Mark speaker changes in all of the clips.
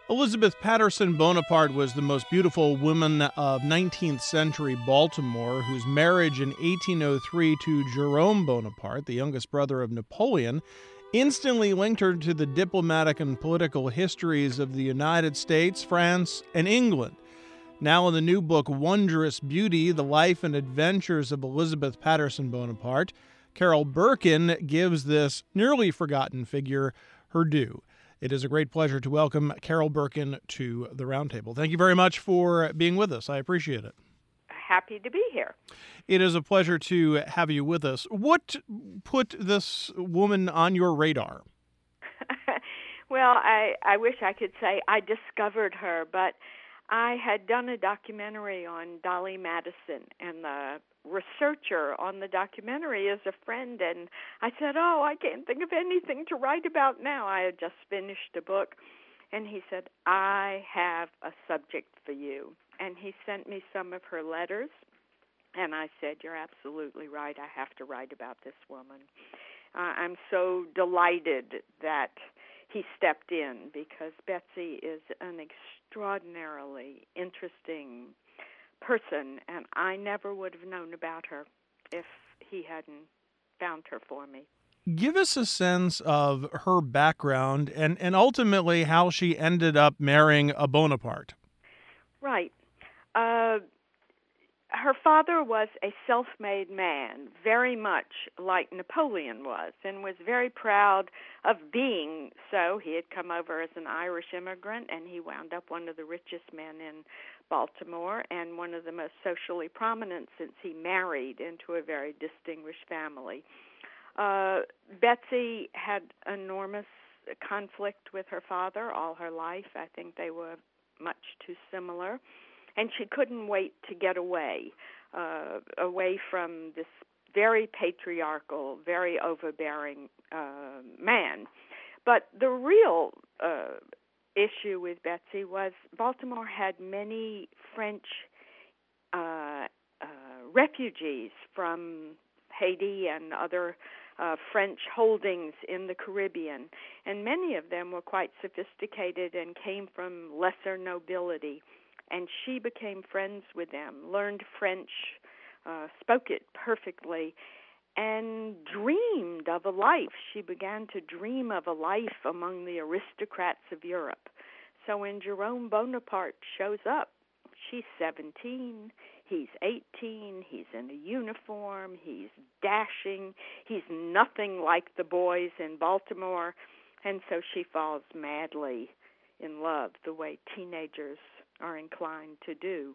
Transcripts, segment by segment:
Speaker 1: Elizabeth Patterson Bonaparte was the most beautiful woman of 19th century Baltimore, whose marriage in 1803 to Jerome Bonaparte, the youngest brother of Napoleon, instantly linked her to the diplomatic and political histories of the United States, France, and England. Now, in the new book, Wondrous Beauty, The Life and Adventures of Elizabeth Patterson Bonaparte, Carol Birkin gives this nearly forgotten figure her due. It is a great pleasure to welcome Carol Birkin to the Roundtable. Thank you very much for being with us. I appreciate it.
Speaker 2: Happy to be here.
Speaker 1: It is a pleasure to have you with us. What put this woman on your radar?
Speaker 2: Well, I wish I could say I discovered her, but I had done a documentary on Dolly Madison, and the researcher on the documentary is a friend, and I said, I can't think of anything to write about now. I had just finished a book, and he said, I have a subject for you. And he sent me some of her letters, and I said, you're absolutely right. I have to write about this woman. I'm so delighted that he stepped in because Betsy is an extraordinarily interesting person, and I never would have known about her if he hadn't found her for me.
Speaker 1: Give us a sense of her background and ultimately how she ended up marrying a Bonaparte.
Speaker 2: Right. Her father was a self-made man, very much like Napoleon was, and was very proud of being so. He had come over as an Irish immigrant, and he wound up one of the richest men in Baltimore and one of the most socially prominent since he married into a very distinguished family. Betsy had enormous conflict with her father all her life. I think they were much too similar. And she couldn't wait to get away from this very patriarchal, very overbearing man. But the real issue with Betsy was Baltimore had many French refugees from Haiti and other French holdings in the Caribbean, and many of them were quite sophisticated and came from lesser nobility. And she became friends with them, learned French, spoke it perfectly, and dreamed of a life. She began to dream of a life among the aristocrats of Europe. So when Jerome Bonaparte shows up, she's 17, he's 18, he's in a uniform, he's dashing, he's nothing like the boys in Baltimore, and so she falls madly in love the way teenagers are inclined to do.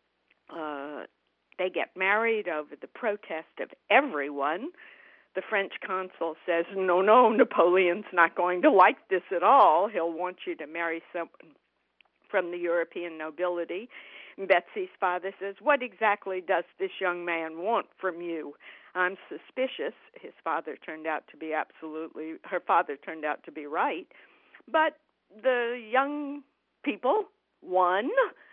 Speaker 2: They get married over the protest of everyone. The French consul says, no, Napoleon's not going to like this at all. He'll want you to marry someone from the European nobility. And Betsy's father says, what exactly does this young man want from you? I'm suspicious. Her father turned out to be right. But the young people won,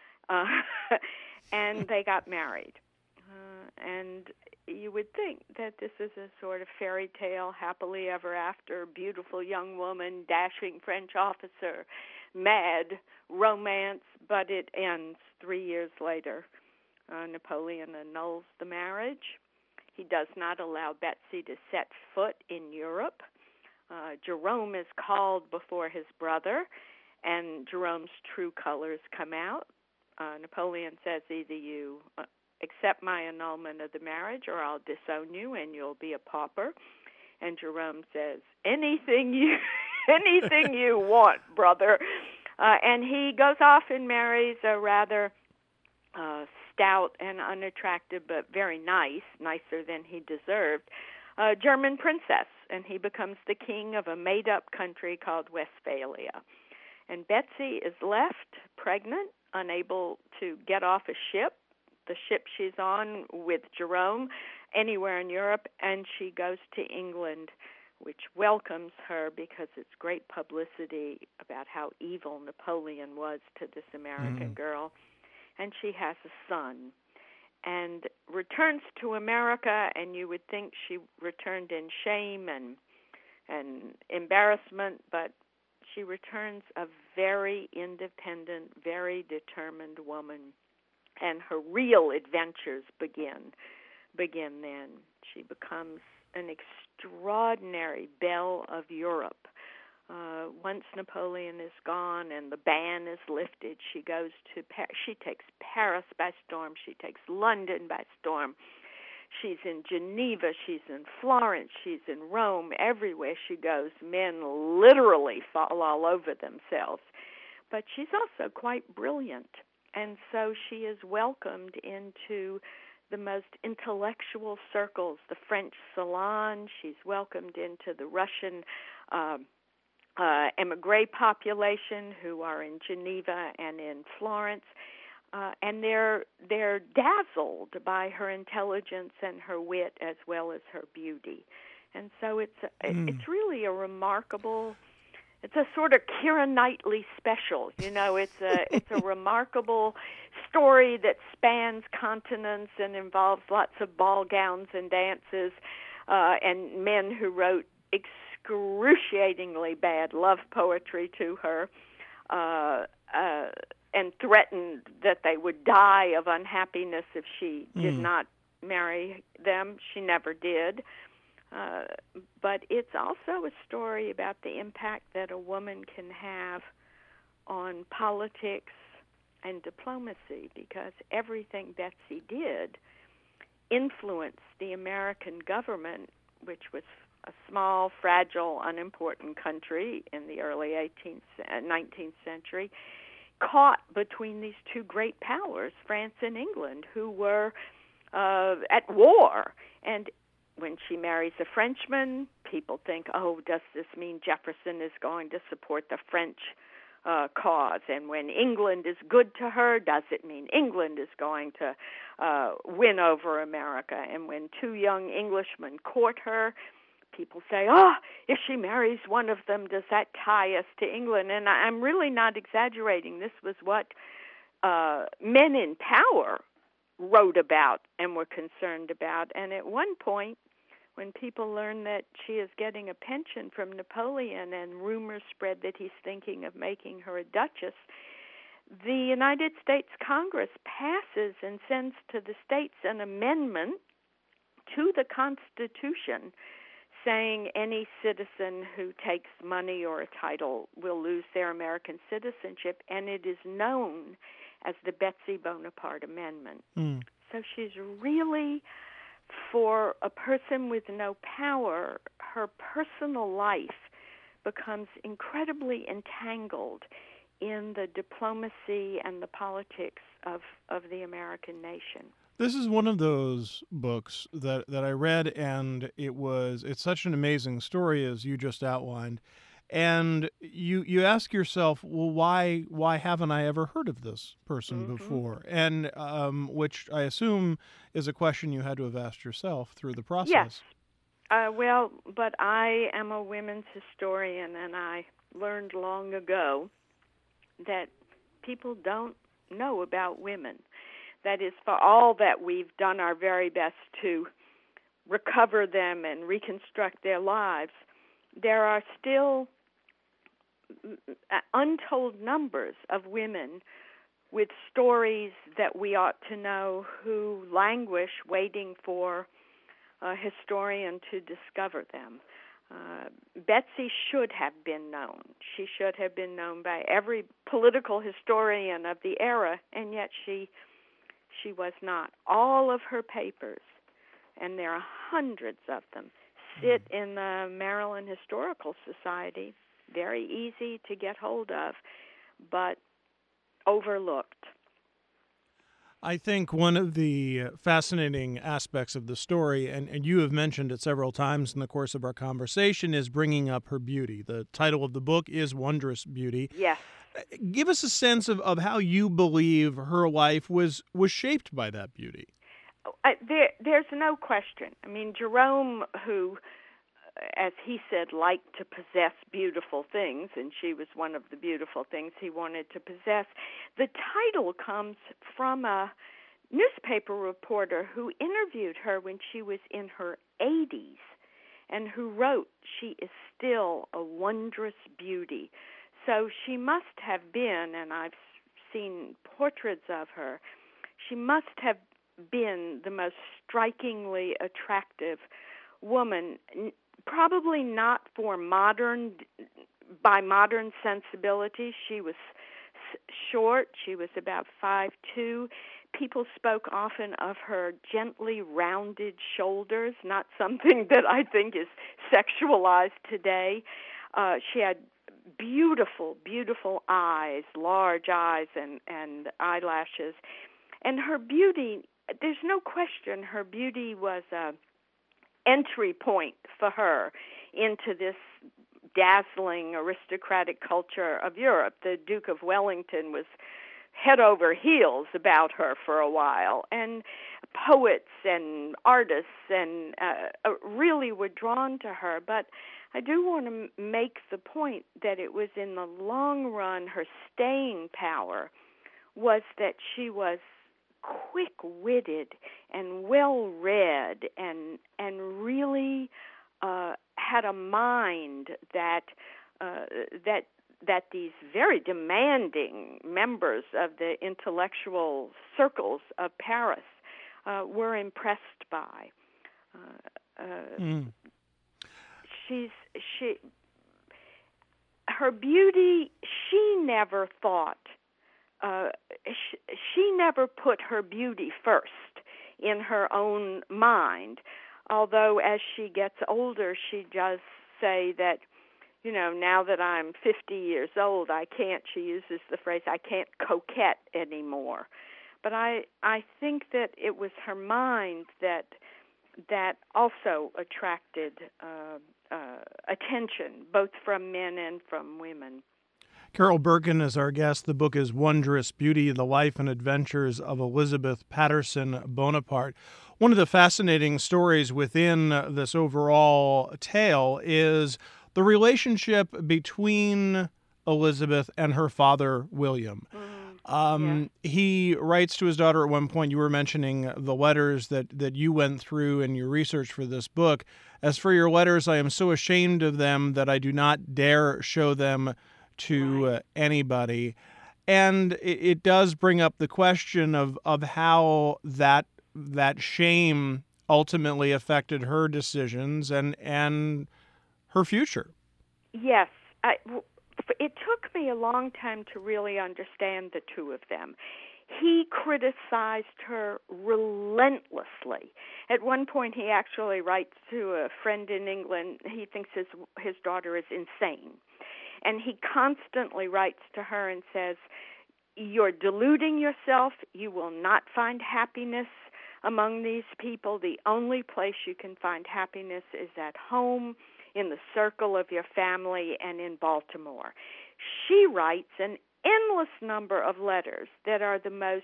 Speaker 2: and they got married. And you would think that this is a sort of fairy tale, happily ever after, beautiful young woman, dashing French officer, mad romance, but it ends 3 years later. Napoleon annuls the marriage. He does not allow Betsy to set foot in Europe. Jerome is called before his brother, and Jerome's true colors come out. Napoleon says, either you accept my annulment of the marriage or I'll disown you and you'll be a pauper. And Jerome says, anything you want, brother. And he goes off and marries a rather stout and unattractive but very nicer than he deserved, German princess. And he becomes the king of a made-up country called Westphalia. And Betsy is left pregnant, unable to get off a ship, the ship she's on with Jerome, anywhere in Europe, and she goes to England, which welcomes her because it's great publicity about how evil Napoleon was to this American girl. And she has a son and returns to America, and you would think she returned in shame and embarrassment, but she returns a very independent, very determined woman, and her real adventures begin then. She becomes an extraordinary belle of Europe. Once Napoleon is gone and the ban is lifted, she goes to she takes Paris by storm. She takes London by storm. She's in Geneva. She's in Florence. She's in Rome. Everywhere she goes, men literally fall all over themselves. But she's also quite brilliant, and so she is welcomed into the most intellectual circles, the French salon. She's welcomed into the Russian emigre population who are in Geneva and in Florence, and they're dazzled by her intelligence and her wit as well as her beauty, and so it's really a remarkable. It's a sort of Keira Knightley special, you know. It's a remarkable story that spans continents and involves lots of ball gowns and dances, and men who wrote excruciatingly bad love poetry to her, and threatened that they would die of unhappiness if she did not marry them. She never did. But it's also a story about the impact that a woman can have on politics and diplomacy, because everything Betsy did influenced the American government, which was a small, fragile, unimportant country in the early 19th century, caught between these two great powers, France and England, who were at war. And when she marries a Frenchman, people think, oh, does this mean Jefferson is going to support the French cause? And when England is good to her, does it mean England is going to win over America? And when two young Englishmen court her, people say, oh, if she marries one of them, does that tie us to England? And I'm really not exaggerating. This was what men in power wrote about and were concerned about. And at one point, when people learn that she is getting a pension from Napoleon and rumors spread that he's thinking of making her a duchess, the United States Congress passes and sends to the states an amendment to the Constitution saying any citizen who takes money or a title will lose their American citizenship, and it is known as the Betsy Bonaparte Amendment. So she's really, for a person with no power, her personal life becomes incredibly entangled in the diplomacy and the politics of the American nation.
Speaker 1: This is one of those books that I read, and it's such an amazing story as you just outlined. And you ask yourself, well, why haven't I ever heard of this person before? And which I assume is a question you had to have asked yourself through the process.
Speaker 2: Yes. Well, but I am a women's historian, and I learned long ago that people don't know about women. That is, for all that we've done our very best to recover them and reconstruct their lives, there are still untold numbers of women with stories that we ought to know who languish waiting for a historian to discover them. Betsy should have been known. She should have been known by every political historian of the era, and yet she was not. All of her papers, and there are hundreds of them, sit in the Maryland Historical Society, very easy to get hold of, but overlooked.
Speaker 1: I think one of the fascinating aspects of the story, and you have mentioned it several times in the course of our conversation, is bringing up her beauty. The title of the book is Wondrous Beauty.
Speaker 2: Yes.
Speaker 1: Give us a sense of how you believe her life was shaped by that beauty.
Speaker 2: There's no question. I mean, Jerome, who, as he said, liked to possess beautiful things, and she was one of the beautiful things he wanted to possess. The title comes from a newspaper reporter who interviewed her when she was in her 80s and who wrote, "She is still a wondrous beauty." So she must have been, and I've seen portraits of her, she must have been the most strikingly attractive woman, probably not by modern sensibilities. She was short. She was about 5'2". People spoke often of her gently rounded shoulders, not something that I think is sexualized today. She had beautiful, beautiful eyes, large eyes and eyelashes. And her beauty, there's no question her beauty was a entry point for her into this dazzling aristocratic culture of Europe. The Duke of Wellington was head over heels about her for a while, and poets and artists and really were drawn to her. But I do want to make the point that it was in the long run, her staying power was that she was quick-witted and well-read and really had a mind that these very demanding members of the intellectual circles of Paris were impressed by. Her beauty, she never thought. She never put her beauty first in her own mind, although as she gets older, she does say that, now that I'm 50 years old, she uses the phrase, I can't coquette anymore. But I think that it was her mind that also attracted attention, both from men and from women.
Speaker 1: Carol Berkin is our guest. The book is Wondrous Beauty, The Life and Adventures of Elizabeth Patterson Bonaparte. One of the fascinating stories within this overall tale is the relationship between Elizabeth and her father, William. He writes to his daughter at one point. You were mentioning the letters that you went through in your research for this book. As for your letters, I am so ashamed of them that I do not dare show them to anybody. And it does bring up the question of how that shame ultimately affected her decisions and her future.
Speaker 2: Yes. It took me a long time to really understand the two of them. He criticized her relentlessly. At one point, he actually writes to a friend in England. He thinks his daughter is insane. And he constantly writes to her and says, you're deluding yourself. You will not find happiness among these people. The only place you can find happiness is at home, in the circle of your family, and in Baltimore. She writes an endless number of letters that are the most,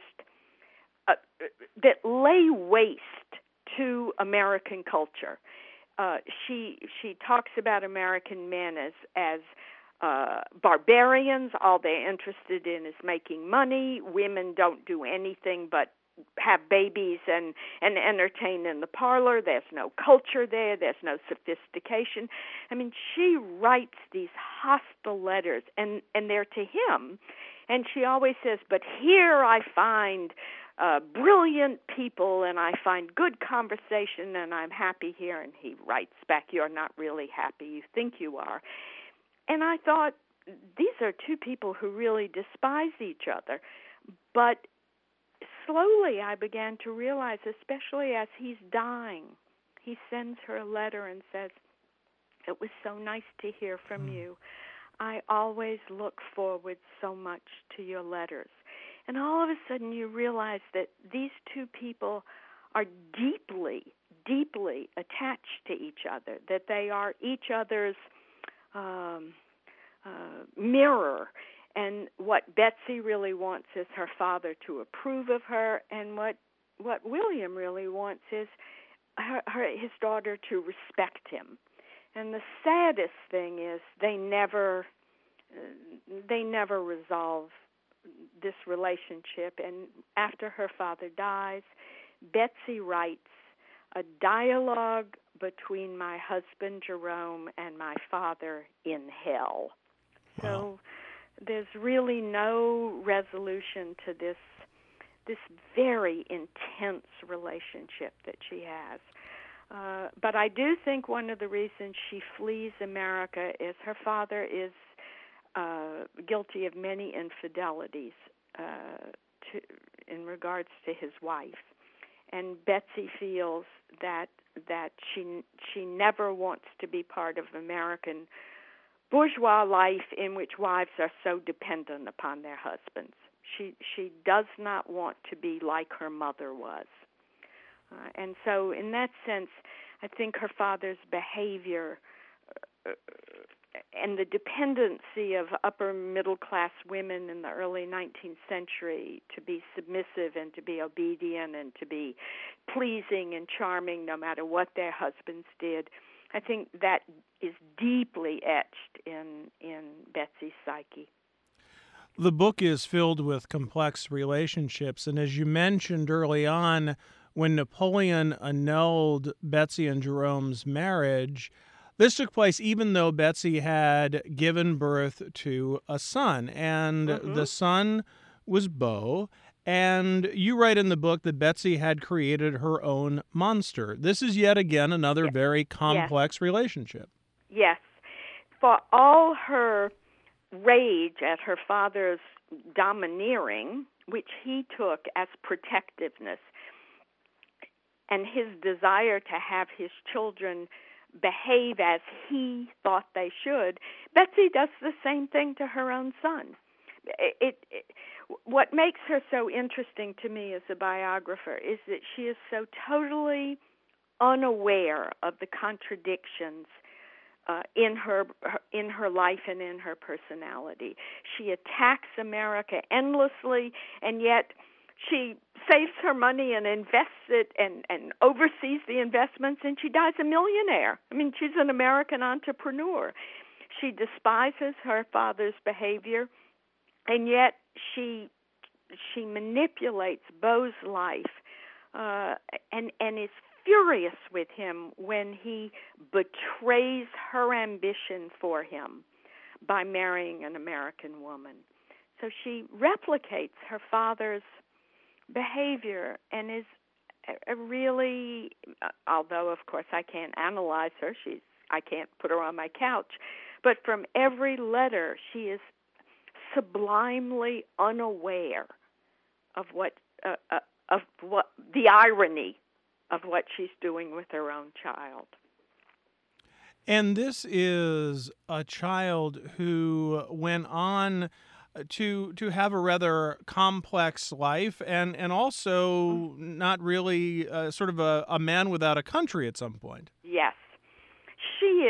Speaker 2: that lay waste to American culture. She talks about American men as barbarians. All they're interested in is making money. Women don't do anything but have babies and entertain in the parlor. There's no culture there. There's no sophistication. I mean, she writes these hostile letters, and they're to him. And she always says, but here I find brilliant people, and I find good conversation, and I'm happy here. And he writes back, you're not really happy. You think you are. And I thought, these are two people who really despise each other. But slowly I began to realize, especially as he's dying, he sends her a letter and says, it was so nice to hear from you. I always look forward so much to your letters. And all of a sudden you realize that these two people are deeply, deeply attached to each other, that they are each other's mirror. And what Betsy really wants is her father to approve of her, and what William really wants is his daughter to respect him. And the saddest thing is they never resolve this relationship. And after her father dies, Betsy writes a dialogue between my husband Jerome and my father in hell. So there's really no resolution to this very intense relationship that she has. But I do think one of the reasons she flees America is her father is guilty of many infidelities in regards to his wife, and Betsy feels that she never wants to be part of American bourgeois life in which wives are so dependent upon their husbands. She does not want to be like her mother was. And so in that sense, I think her father's behavior and the dependency of upper middle class women in the early 19th century to be submissive and to be obedient and to be pleasing and charming no matter what their husbands did, I think that is deeply etched in Betsy's psyche.
Speaker 1: The book is filled with complex relationships, and as you mentioned early on, when Napoleon annulled Betsy and Jerome's marriage, this took place even though Betsy had given birth to a son, and the son was Beau. And you write in the book that Betsy had created her own monster. This is yet again another very complex relationship.
Speaker 2: Yes. For all her rage at her father's domineering, which he took as protectiveness, and his desire to have his children behave as he thought they should, Betsy does the same thing to her own son. What makes her so interesting to me as a biographer is that she is so totally unaware of the contradictions in her life and in her personality. She attacks America endlessly, and yet she saves her money and invests it and oversees the investments, and she dies a millionaire. I mean, she's an American entrepreneur. She despises her father's behavior, and yet she manipulates Beau's life and is furious with him when he betrays her ambition for him by marrying an American woman. So she replicates her father's behavior and is a really, although of course I can't analyze her, I can't put her on my couch, but from every letter she is sublimely unaware of what the irony of what she's doing with her own child.
Speaker 1: And this is a child who went on to have a rather complex life and also not really sort of a man without a country at some point.
Speaker 2: Yes. She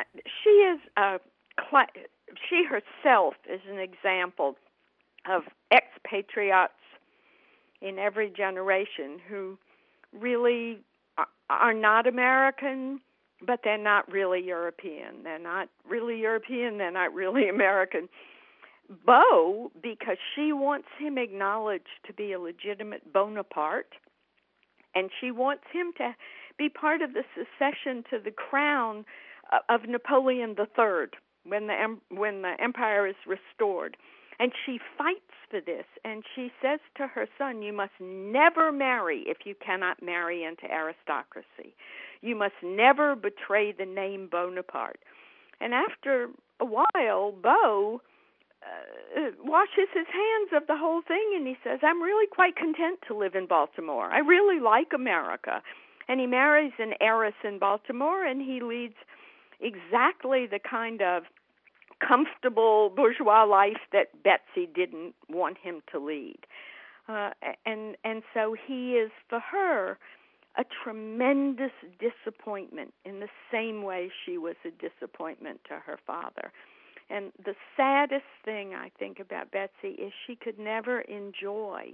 Speaker 2: herself is an example of expatriates in every generation who really are not American, but they're not really European. They're not really European, they're not really American. Beau, because she wants him acknowledged to be a legitimate Bonaparte, and she wants him to be part of the succession to the crown of Napoleon III when the empire is restored. And she fights for this, and she says to her son, you must never marry if you cannot marry into aristocracy. You must never betray the name Bonaparte. And after a while, Beau washes his hands of the whole thing, and he says, I'm really quite content to live in Baltimore. I really like America. And he marries an heiress in Baltimore, and he leads exactly the kind of comfortable bourgeois life that Betsy didn't want him to lead. And so he is, for her, a tremendous disappointment in the same way she was a disappointment to her father. And the saddest thing, I think, about Betsy is she could never enjoy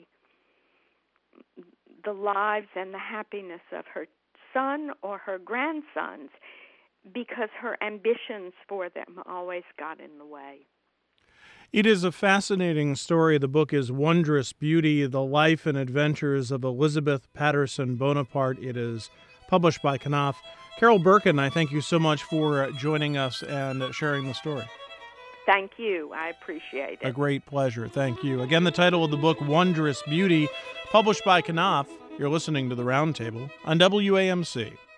Speaker 2: the lives and the happiness of her son or her grandsons because her ambitions for them always got in the way.
Speaker 1: It is a fascinating story. The book is Wondrous Beauty, The Life and Adventures of Elizabeth Patterson Bonaparte. It is published by Knopf. Carol Berkin, I thank you so much for joining us and sharing the story.
Speaker 2: Thank you. I appreciate it.
Speaker 1: A great pleasure. Thank you. Again, the title of the book, Wondrous Beauty, published by Knopf. You're listening to The Roundtable on WAMC.